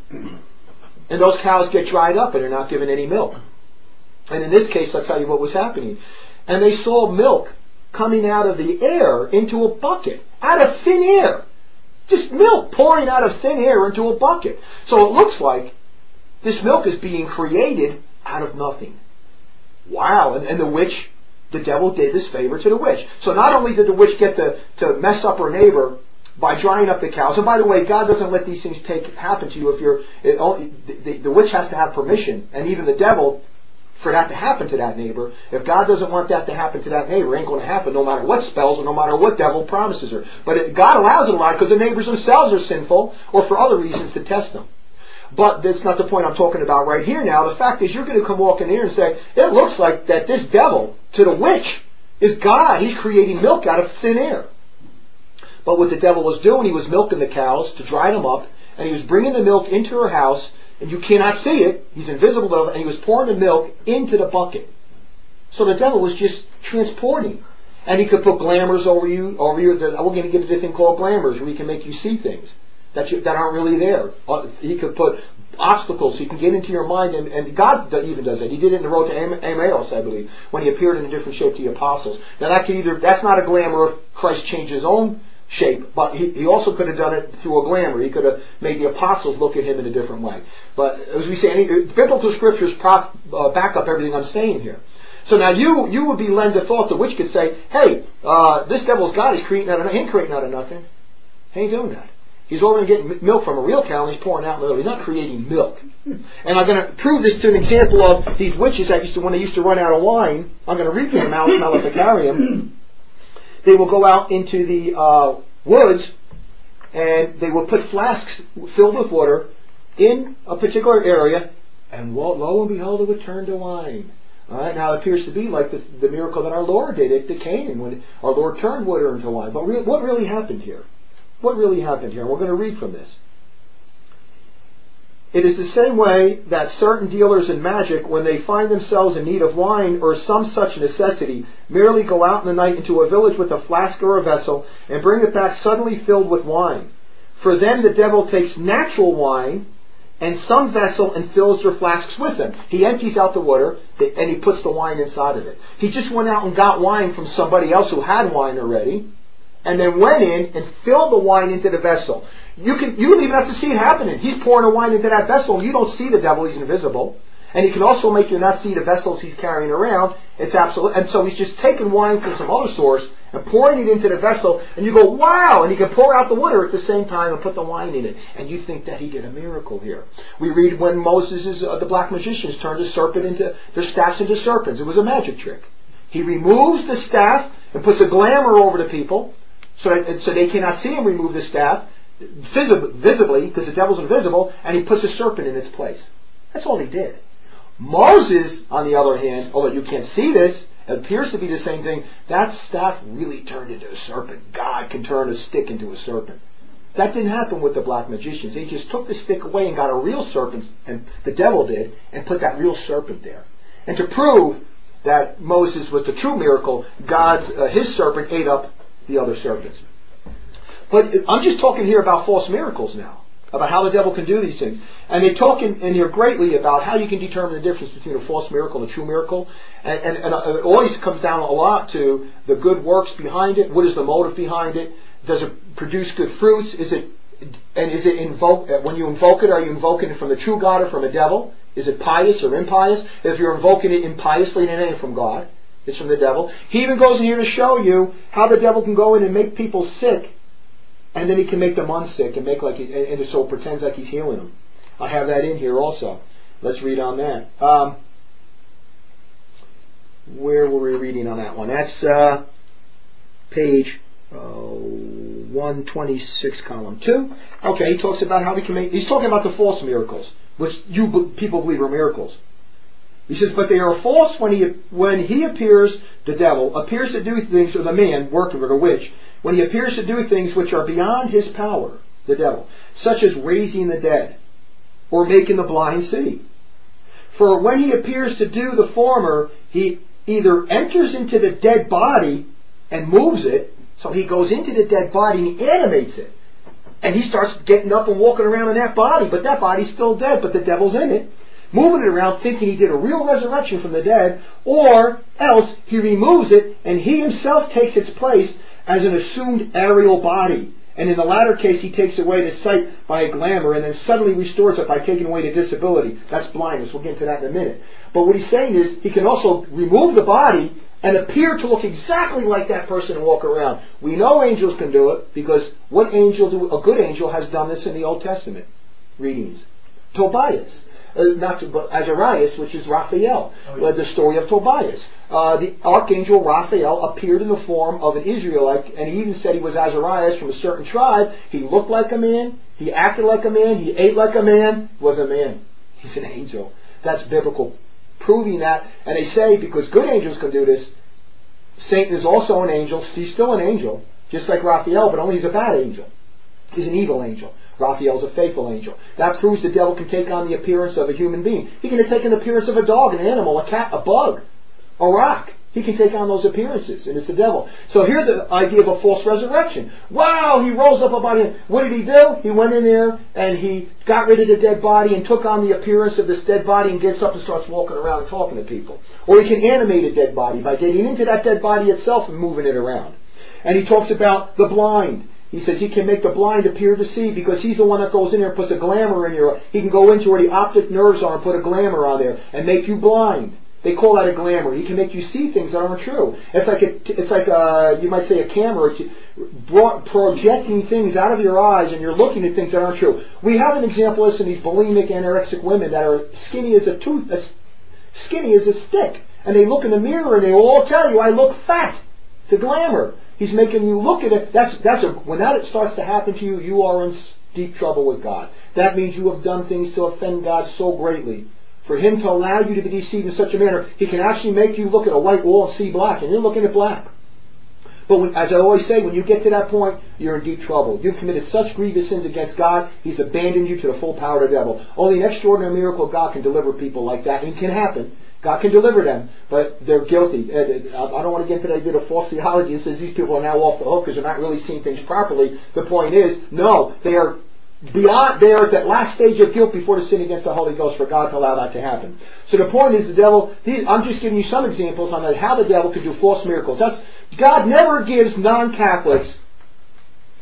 And those cows get dried up and they're not given any milk. And in this case, I'll tell you what was happening. And they saw milk coming out of the air into a bucket. Out of thin air. Just milk pouring out of thin air into a bucket. So it looks like this milk is being created out of nothing. Wow. And, and the witch, the devil did this favor to the witch. So not only did the witch get to, to mess up her neighbor by drying up the cows. And by the way, God doesn't let these things take happen to you if you're... It only, the, the witch has to have permission. And even the devil... for that to happen to that neighbor. If God doesn't want that to happen to that neighbor, it ain't going to happen no matter what spells or no matter what devil promises her. But it, God allows it a lot because the neighbors themselves are sinful or for other reasons to test them. But that's not the point I'm talking about right here now. The fact is you're going to come walking in here and say, it looks like that this devil, to the witch, is God. He's creating milk out of thin air. But what the devil was doing, he was milking the cows to dry them up, and he was bringing the milk into her house, and you cannot see it. He's invisible, and he was pouring the milk into the bucket. So the devil was just transporting. And he could put glamours over you, over you. We're going to get into a thing called glamours, where he can make you see things that you, that aren't really there. He could put obstacles so he can get into your mind, and, and God even does that. He did it in the road to Emmaus, I believe, when he appeared in a different shape to the apostles. Now that could either, that's not a glamour if Christ changed his own shape, but he, he also could have done it through a glamour. He could have made the apostles look at him in a different way. But as we say, any, biblical scriptures prof, uh, back up everything I'm saying here. So now you you would be lend to thought, the witch could say, hey, uh, this devil's God, he's creating out of, he ain't creating out of nothing. He ain't doing that. He's already getting milk from a real cow and he's pouring out milk. He's not creating milk. And I'm going to prove this to an example of these witches that used to, when they used to run out of wine, I'm going to read from the Malleus Maleficarum. They will go out into the uh, woods and they will put flasks filled with water in a particular area, and lo, lo and behold, it would turn to wine. All right, now it appears to be like the, the miracle that our Lord did at the Canaan when our Lord turned water into wine. But re- what really happened here? What really happened here? And we're going to read from this. It is the same way that certain dealers in magic, when they find themselves in need of wine or some such necessity, merely go out in the night into a village with a flask or a vessel and bring it back suddenly filled with wine. For then the devil takes natural wine and some vessel and fills their flasks with them. He empties out the water and he puts the wine inside of it. He just went out and got wine from somebody else who had wine already, and then went in and filled the wine into the vessel. You can you don't even have to see it happening. He's pouring the wine into that vessel. You don't see the devil. He's invisible. And he can also make you not see the vessels he's carrying around. It's absolute. And so he's just taking wine from some other source and pouring it into the vessel. And you go, wow! And he can pour out the water at the same time and put the wine in it. And you think that he did a miracle here. We read when Moses' uh, the black magicians turned the serpent into their staffs into serpents. It was a magic trick. He removes the staff and puts a glamour over the people so that, so they cannot see him remove the staff visibly, visibly because the devil's invisible, and he puts a serpent in its place. That's all he did. Moses, on the other hand, although you can't see this, it appears to be the same thing. That staff really turned into a serpent. God can turn a stick into a serpent. That didn't happen with the black magicians. They just took the stick away and got a real serpent, and the devil did, and put that real serpent there. And to prove that Moses was the true miracle, God's uh, his serpent ate up the other serpents. But I'm just talking here about false miracles now, about how the devil can do these things. And they talk in, in here greatly about how you can determine the difference between a false miracle and a true miracle. And, and, and it always comes down a lot to the good works behind it. What is the motive behind it? Does it produce good fruits? Is it, and is it invoke, when you invoke it, are you invoking it from the true God or from a devil? Is it pious or impious? If you're invoking it impiously, then it ain't from God. It's from the devil. He even goes in here to show you how the devil can go in and make people sick, and then he can make them unsick and make like he, and so it pretends like he's healing them. I have that in here also. Let's read on that. Um, where were we reading on that one? That's uh, page uh, one twenty-six, column two. Okay, he talks about how we can make. He's talking about the false miracles, which you people believe are miracles. He says, but they are false when he when he appears, the devil appears to do things, or the man working with a witch, when he appears to do things which are beyond his power, the devil, such as raising the dead, or making the blind see. For when he appears to do the former, he either enters into the dead body and moves it, so he goes into the dead body and he animates it. And he starts getting up and walking around in that body, but that body's still dead, but the devil's in it, moving it around thinking he did a real resurrection from the dead, or else he removes it and he himself takes its place as an assumed aerial body. And in the latter case, he takes away the sight by a glamour and then suddenly restores it by taking away the disability. That's blindness. We'll get into that in a minute. But what he's saying is he can also remove the body and appear to look exactly like that person and walk around. We know angels can do it because what angel do? A good angel has done this in the Old Testament readings. Tobias. Uh, not to, but Azarias, which is Raphael, oh, yeah. uh, the story of Tobias. Uh, the archangel Raphael appeared in the form of an Israelite, and he even said he was Azarias from a certain tribe. He looked like a man, he acted like a man, he ate like a man, was a man. He's an angel. That's biblical, proving that. And they say because good angels can do this, Satan is also an angel. He's still an angel, just like Raphael, but only he's a bad angel. He's an evil angel. Raphael's a faithful angel. That proves the devil can take on the appearance of a human being. He can take an appearance of a dog, an animal, a cat, a bug, a rock. He can take on those appearances, and it's the devil. So here's an idea of a false resurrection. Wow, he rose up about him. What did he do? He went in there and he got rid of the dead body and took on the appearance of this dead body and gets up and starts walking around and talking to people. Or he can animate a dead body by getting into that dead body itself and moving it around. And he talks about the blind. He says he can make the blind appear to see because he's the one that goes in there and puts a glamour in your eye. He can go into where the optic nerves are and put a glamour on there and make you blind. They call that a glamour. He can make you see things that aren't true. It's like a, it's like a, you might say a camera projecting things out of your eyes, and you're looking at things that aren't true. We have an example of this in these bulimic, anorexic women that are skinny as a tooth, as skinny as a stick, and they look in the mirror and they will all tell you, "I look fat." It's a glamour. He's making you look at it. That's that's a, when that starts to happen to you, you are in deep trouble with God. That means you have done things to offend God so greatly. For Him to allow you to be deceived in such a manner, He can actually make you look at a white wall and see black, and you're looking at black. But when, as I always say, when you get to that point, you're in deep trouble. You've committed such grievous sins against God, He's abandoned you to the full power of the devil. Only an extraordinary miracle of God can deliver people like that, and it can happen. God can deliver them, but they're guilty. I don't want to get into the idea of false theology that says these people are now off the hook because they're not really seeing things properly. The point is, no, they are beyond, they are at that last stage of guilt before the sin against the Holy Ghost for God to allow that to happen. So the point is the devil, I'm just giving you some examples on how the devil can do false miracles. That's, God never gives non-Catholics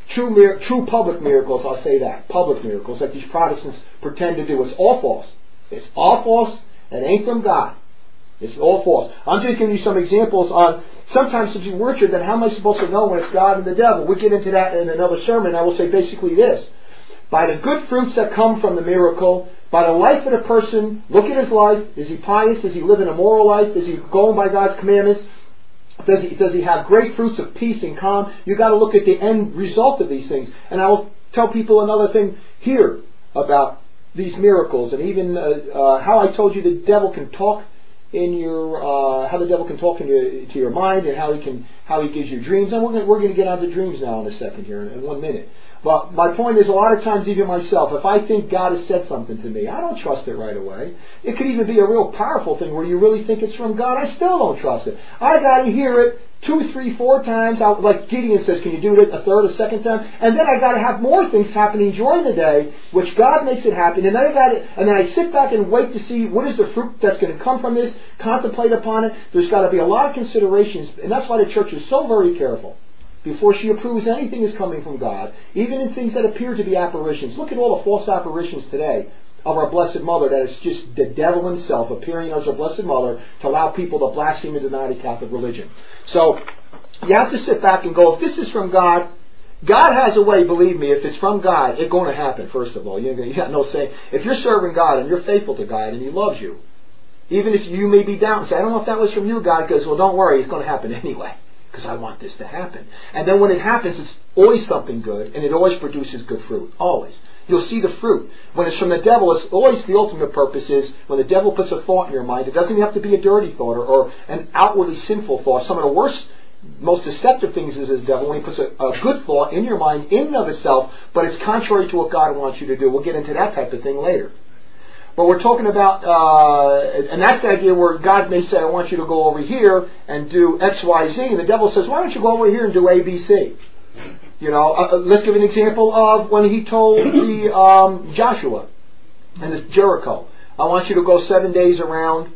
True, mir- true public miracles, I'll say that. Public miracles, like these Protestants pretend to do. It's all false. It's all false. It ain't from God. It's all false. I'm just giving you some examples on sometimes to be worship, then how am I supposed to know when it's God and the devil? We'll get into that in another sermon. I will say basically this. By the good fruits that come from the miracle, by the life of the person, look at his life. Is he pious? Is he living a moral life? Is he going by God's commandments? Does he, does he have great fruits of peace and calm? You've got to look at the end result of these things. And I will tell people another thing here about these miracles, and even uh, uh, how I told you the devil can talk in your, uh, how the devil can talk in your, to your mind, and how he can, how he gives you dreams. And we're going we're going to get onto dreams now in a second here, in, in one minute. But my point is, a lot of times, even myself, if I think God has said something to me, I don't trust it right away. It could even be a real powerful thing where you really think it's from God. I still don't trust it. I got to hear it two, three, four times. I, like Gideon says, can you do it a third, a second time? And then I got to have more things happening during the day, which God makes it happen. And then I got it, and then I sit back and wait to see what is the fruit that's going to come from this. Contemplate upon it. There's got to be a lot of considerations, and that's why the church is so very careful before she approves anything is coming from God, even in things that appear to be apparitions. Look at all the false apparitions today of our Blessed Mother, that is just the devil himself appearing as our Blessed Mother to allow people to blaspheme and deny the Catholic religion. So, you have to sit back and go, if this is from God, God has a way, believe me, if it's from God, it's going to happen, first of all. You, you got no say. If you're serving God and you're faithful to God and He loves you, even if you may be down and say, I don't know if that was from you, God, because, well, don't worry, it's going to happen anyway, because I want this to happen. And then when it happens, it's always something good, and it always produces good fruit. Always. You'll see the fruit. When it's from the devil, it's always the ultimate purpose is when the devil puts a thought in your mind, it doesn't have to be a dirty thought or, or an outwardly sinful thought. Some of the worst, most deceptive things is this devil when he puts a, a good thought in your mind in and of itself, but it's contrary to what God wants you to do. We'll get into that type of thing later. But we're talking about, uh, and that's the idea where God may say, I want you to go over here and do X, Y, Z. And the devil says, why don't you go over here and do A, B, C? You know, uh, let's give an example of when he told the um, Joshua and the Jericho, I want you to go seven days around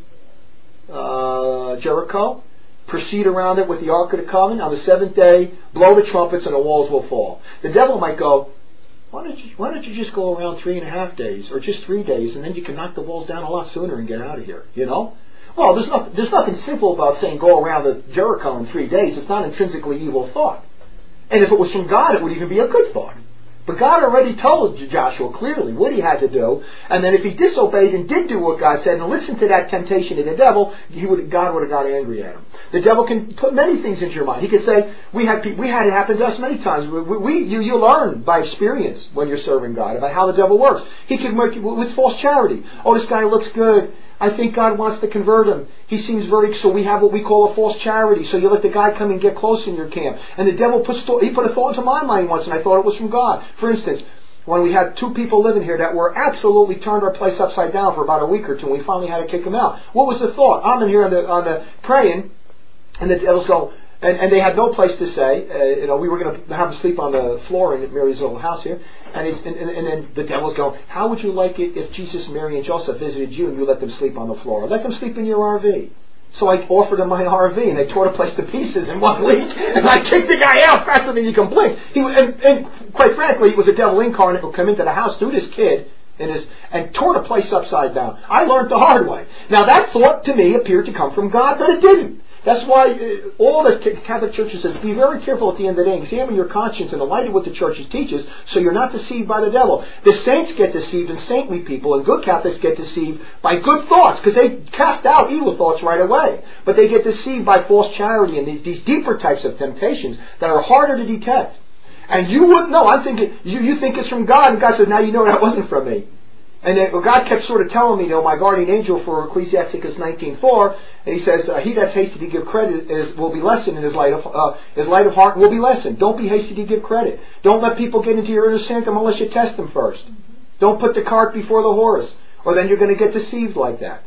uh, Jericho, proceed around it with the Ark of the Covenant. On the seventh day, blow the trumpets and the walls will fall. The devil might go, why don't you, why don't you just go around three and a half days or just three days and then you can knock the walls down a lot sooner and get out of here, you know? Well, there's nothing, there's nothing simple about saying go around the Jericho in three days. It's not intrinsically evil thought. And if it was from God, it would even be a good thought. But God already told Joshua clearly what he had to do, and then if he disobeyed and did do what God said and listened to that temptation of the devil, he would, God would have got angry at him. The devil can put many things into your mind. He could say, "We had we had it happen to us many times." We, we you you learn by experience when you're serving God about how the devil works. He can work with false charity. Oh, this guy looks good. I think God wants to convert him. He seems very, so we have what we call a false charity. So you let the guy come and get close in your camp. And the devil puts, he put a thought into my mind once and I thought it was from God. For instance, when we had two people living here that were absolutely turned our place upside down for about a week or two and we finally had to kick them out. What was the thought? I'm in here on the, on the praying and the devil's going, and, and they had no place to stay. Uh, you know, we were going to have them sleep on the floor in Mary's little house here. And, he's, and, and, and then the devil's going, how would you like it if Jesus, Mary, and Joseph visited you and you let them sleep on the floor? Let them sleep in your R V. So I offered them my R V, and they tore the place to pieces in one week. And I kicked the guy out faster than you can blink. He, and, and quite frankly, it was a devil incarnate who came into the house through this kid and, his, and tore the place upside down. I learned the hard way. Now that thought to me appeared to come from God, but it didn't. That's why uh, all the Catholic churches says, be very careful at the end of the day. Examine your conscience in the light of what the church teaches so you're not deceived by the devil. The saints get deceived and saintly people and good Catholics get deceived by good thoughts because they cast out evil thoughts right away. But they get deceived by false charity and these, these deeper types of temptations that are harder to detect. And you wouldn't know. I'm thinking, you, you think it's from God, and God says, now you know that wasn't from me. And then God kept sort of telling me, you know, my guardian angel for Ecclesiasticus nineteen four, and he says, uh, he that's hasty to give credit is, will be lessened, and his light of uh, his light of heart will be lessened. Don't be hasty to give credit. Don't let people get into your inner sanctum unless you test them first. Don't put the cart before the horse, or then you're going to get deceived like that.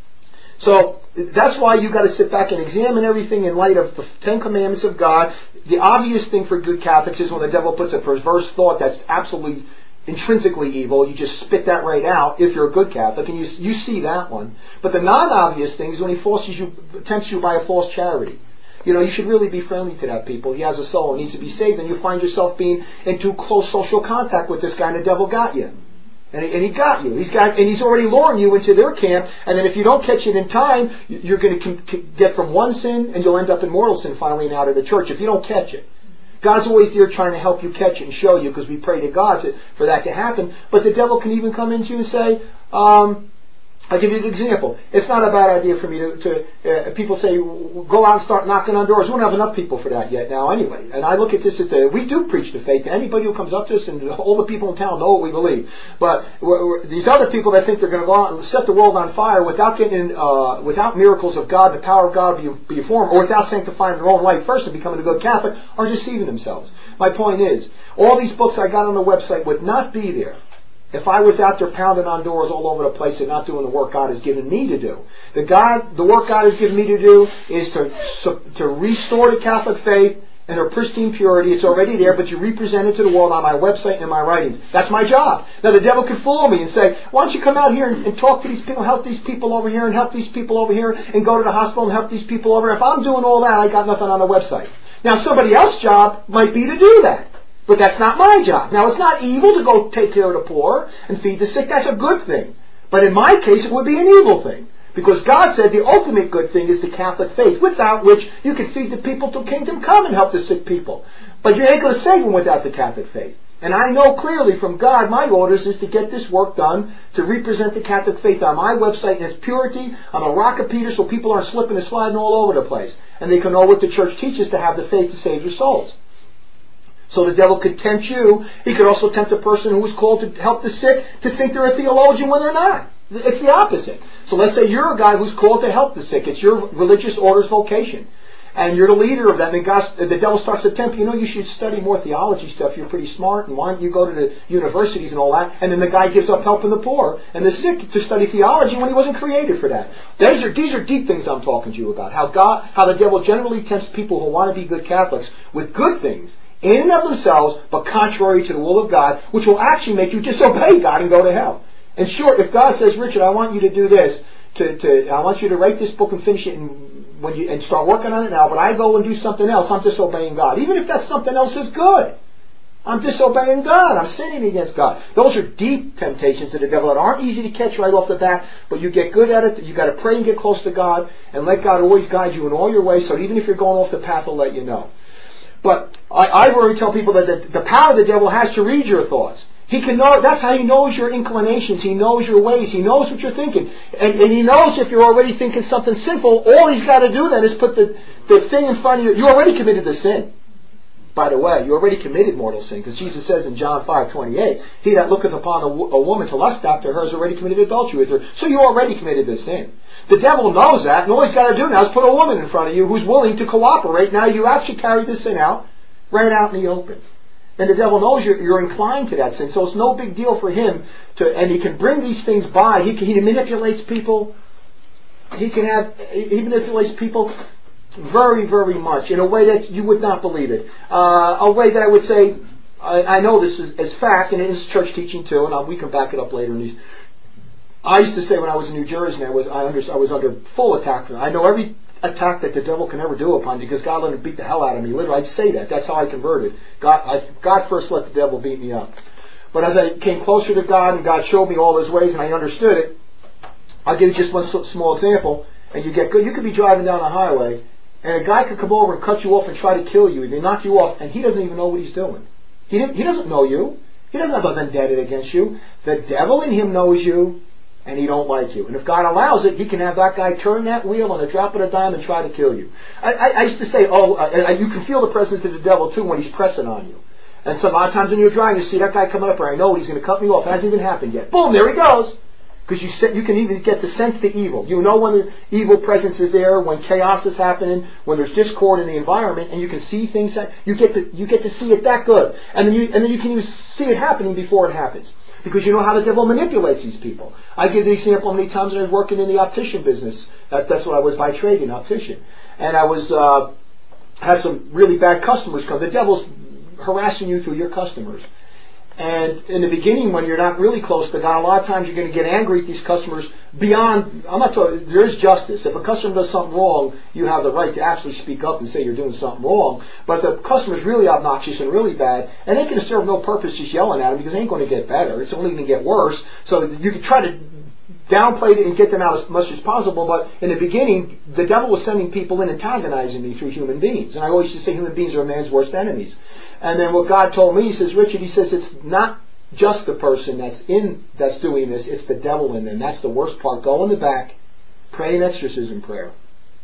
So that's why you got to sit back and examine everything in light of the Ten Commandments of God. The obvious thing for good Catholics is when the devil puts a perverse thought that's absolutely intrinsically evil, you just spit that right out if you're a good Catholic, and you you see that one. But the non-obvious thing is when he forces you, tempts you by a false charity. you know, you should really be friendly to that people. He has a soul and needs to be saved, and you find yourself being in too close social contact with this guy, and the devil got you. And he, and he got you. He's got, and he's already luring you into their camp. And then if you don't catch it in time, you're going to get from one sin, and you'll end up in mortal sin finally and out of the church if you don't catch it. God's always there trying to help you catch it and show you, because we pray to God to, for that to happen. But the devil can even come into you and say, um, I'll give you an example. It's not a bad idea for me to, to uh, people say, go out and start knocking on doors. We don't have enough people for that yet now anyway. And I look at this at the, we do preach the faith. And anybody who comes up to us, and all the people in town know what we believe. But we're, we're, these other people that think they're going to go out and set the world on fire without getting, uh, without miracles of God, the power of God be, be formed, or without sanctifying their own life first and becoming a good Catholic, are deceiving themselves. My point is, all these books I got on the website would not be there if I was out there pounding on doors all over the place and not doing the work God has given me to do. The God, the work God has given me to do is to to restore the Catholic faith in her pristine purity. It's already there, but you represent it to the world on my website and in my writings. That's my job. Now the devil can fool me and say, why don't you come out here and, and talk to these people, help these people over here, and help these people over here, and go to the hospital and help these people over here. If I'm doing all that, I got nothing on the website. Now somebody else's job might be to do that. But that's not my job. Now, it's not evil to go take care of the poor and feed the sick. That's a good thing. But in my case, it would be an evil thing. Because God said the ultimate good thing is the Catholic faith, without which you can feed the people till kingdom come and help the sick people. But you ain't going to save them without the Catholic faith. And I know clearly from God, my orders is to get this work done, to represent the Catholic faith on my website in its purity, on the Rock of Peter, so people aren't slipping and sliding all over the place. And they can know what the church teaches to have the faith to save your souls. So the devil could tempt you. He could also tempt a person who is called to help the sick to think they're a theologian when they're not. It's the opposite. So let's say you're a guy who's called to help the sick. It's your religious order's vocation. And you're the leader of that. And God, the devil starts to tempt you. You know, you should study more theology stuff. You're pretty smart. And why don't you go to the universities and all that? And then the guy gives up helping the poor and the sick to study theology when he wasn't created for that. These are, these are deep things I'm talking to you about. How God, how the devil generally tempts people who want to be good Catholics with good things in and of themselves, but contrary to the will of God, which will actually make you disobey God and go to hell. In short, if God says, Richard, I want you to do this, to, to I want you to write this book and finish it and, when you, and start working on it now, but I go and do something else, I'm disobeying God. Even if that something else is good. I'm disobeying God. I'm sinning against God. Those are deep temptations to the devil that aren't easy to catch right off the bat, but you get good at it. You got to pray and get close to God and let God always guide you in all your ways, so even if you're going off the path, he'll let you know. But I, I already tell people that the, the power of the devil has to read your thoughts. He can know, that's how he knows your inclinations. He knows your ways. He knows what you're thinking. And, and he knows if you're already thinking something sinful, all he's got to do then is put the, the thing in front of you. You already committed the sin. By the way, you already committed mortal sin, because Jesus says in John five twenty-eight, he that looketh upon a, a woman to lust after her has already committed adultery with her. So you already committed the sin. The devil knows that, and all he's got to do now is put a woman in front of you who's willing to cooperate. Now you actually carry this sin out, right out in the open. And the devil knows you're, you're inclined to that sin, so it's no big deal for him to, and he can bring these things by. He, can, he manipulates people. He can have, he manipulates people very, very much in a way that you would not believe it. Uh, a way that I would say, I, I know this is, is fact, and it is church teaching too, and I'll, we can back it up later in these. I used to say when I was in New Jersey, I was, I, under, I was under full attack from that. I know every attack that the devil can ever do upon me, because God let him beat the hell out of me. Literally, I'd say that. That's how I converted. God, I, God first let the devil beat me up. But as I came closer to God and God showed me all his ways and I understood it, I'll give you just one small example, and you get good. You could be driving down the highway, and a guy could come over and cut you off and try to kill you. He knock you off, and he doesn't even know what he's doing. He didn't, he doesn't know you. He doesn't have a vendetta against you. The devil in him knows you, and he don't like you. And if God allows it, he can have that guy turn that wheel on a drop of a dime and try to kill you. I, I, I used to say, oh, uh, you can feel the presence of the devil too when he's pressing on you. And so a lot of times when you're driving, you see that guy coming up, and I know he's going to cut me off. It hasn't even happened yet. Boom, there he goes. Because you set, you can even get the sense the evil. You know when the evil presence is there, when chaos is happening, when there's discord in the environment, and you can see things that you get to you get to see it that good, and then you and then you can even see it happening before it happens, because you know how the devil manipulates these people. I give the example many times when I was working in the optician business. That, that's what I was by trade, an optician, and I was uh, had some really bad customers come. The devil's harassing you through your customers. And in the beginning, when you're not really close to God, a lot of times you're going to get angry at these customers beyond, I'm not talking, there is justice. If a customer does something wrong, you have the right to actually speak up and say you're doing something wrong. But if the customer's really obnoxious and really bad, and they can serve no purpose just yelling at them because they ain't going to get better. It's only going to get worse. So you can try to downplay it and get them out as much as possible, but in the beginning, the devil was sending people in antagonizing me through human beings. And I always used to say human beings are man's worst enemies. And then what God told me, he says, Richard, he says, it's not just the person that's in that's doing this, it's the devil in them. That's the worst part. Go in the back, pray an exorcism prayer.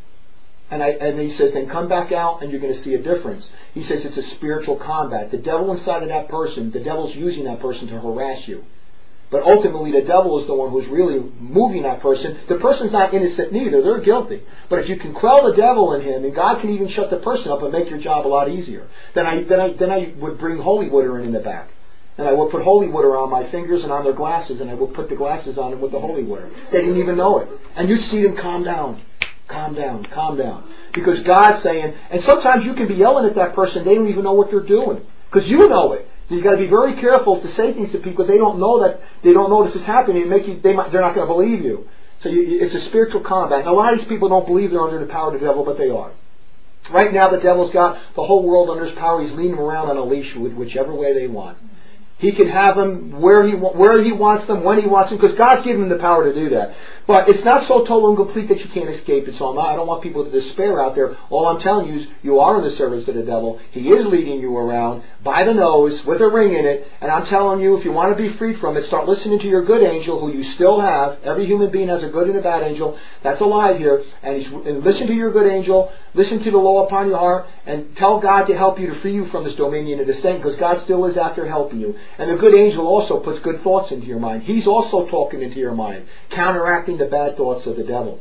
And I and he says, then come back out and you're going to see a difference. He says it's a spiritual combat. The devil inside of that person, the devil's using that person to harass you. But ultimately, the devil is the one who's really moving that person. The person's not innocent neither. They're guilty. But if you can quell the devil in him, and God can even shut the person up and make your job a lot easier, then I then I then I would bring holy water in in the back. And I would put holy water on my fingers and on their glasses, and I would put the glasses on them with the holy water. They didn't even know it. And you'd see them calm down, calm down, calm down. Because God's saying, and sometimes you can be yelling at that person, they don't even know what they're doing. Because you know it. You've got to be very careful to say things to people because they don't know that they don't know this is happening. It make you, they might, they're not going to believe you. So you, it's a spiritual combat. And a lot of these people don't believe they're under the power of the devil, but they are. Right now, the devil's got the whole world under his power. He's leading them around on a leash, whichever way they want. He can have them where he where he wants them, when he wants them, because God's given him the power to do that. But it's not so total and complete that you can't escape it. So I'm not, I don't want people to despair out there. All I'm telling you is you are in the service of the devil. He is leading you around by the nose with a ring in it. And I'm telling you, if you want to be freed from it, start listening to your good angel, who you still have. Every human being has a good and a bad angel. That's alive here. And, he's, and listen to your good angel. Listen to the law upon your heart. And tell God to help you to free you from this dominion of this thing, because God still is after helping you. And the good angel also puts good thoughts into your mind. He's also talking into your mind, counteracting the bad thoughts of the devil.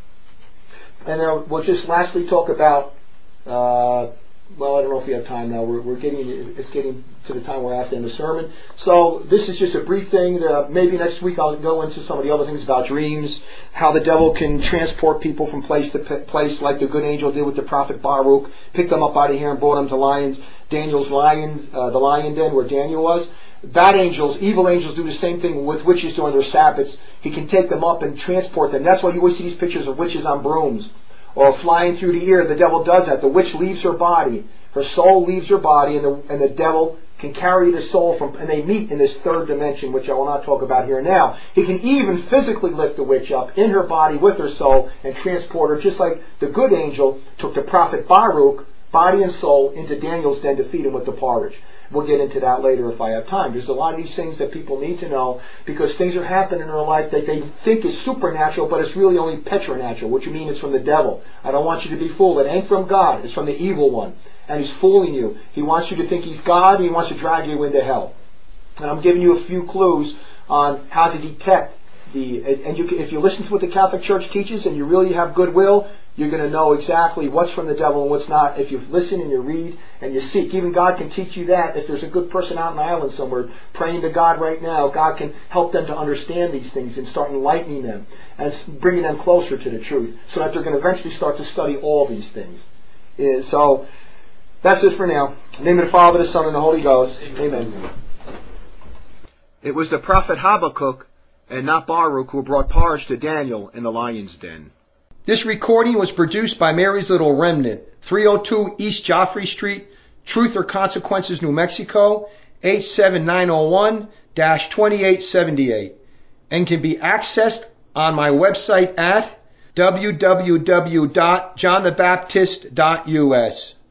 And then we'll just lastly talk about, uh, well, I don't know if we have time now. We're, we're getting, it's getting to the time we're at in the sermon. So this is just a brief thing. Uh, maybe next week I'll go into some of the other things about dreams, how the devil can transport people from place to place, like the good angel did with the prophet Baruch, picked them up out of here and brought them to lions, Daniel's lions, uh, the lion den where Daniel was. Bad angels, evil angels do the same thing with witches during their Sabbaths. He can take them up and transport them. That's why you always see these pictures of witches on brooms or flying through the air. The devil does that. The witch leaves her body. Her soul leaves her body, and the, and the devil can carry the soul from, and they meet in this third dimension, which I will not talk about here now. He can even physically lift the witch up in her body with her soul and transport her, just like the good angel took the prophet Baruch, body and soul, into Daniel's den to feed him with the porridge. We'll get into that later if I have time. There's a lot of these things that people need to know because things are happening in their life that they think is supernatural, but it's really only petronatural, which means it's from the devil. I don't want you to be fooled. It ain't from God. It's from the evil one. And he's fooling you. He wants you to think he's God, and he wants to drag you into hell. And I'm giving you a few clues on how to detect the, and you can, if you listen to what the Catholic Church teaches and you really have goodwill, you're going to know exactly what's from the devil and what's not if you listen and you read and you seek. Even God can teach you that. If there's a good person out in the island somewhere praying to God right now, God can help them to understand these things and start enlightening them and bringing them closer to the truth so that they're going to eventually start to study all these things. So that's it for now. In the name of the Father, the Son, and the Holy Ghost. Amen. Amen. It was the prophet Habakkuk and not Baruch who brought porridge to Daniel in the lion's den. This recording was produced by Mary's Little Remnant, three oh two East Joffrey Street, Truth or Consequences, New Mexico, eight seven nine oh one dash twenty-eight seventy-eight, and can be accessed on my website at w w w dot john the baptist dot u s.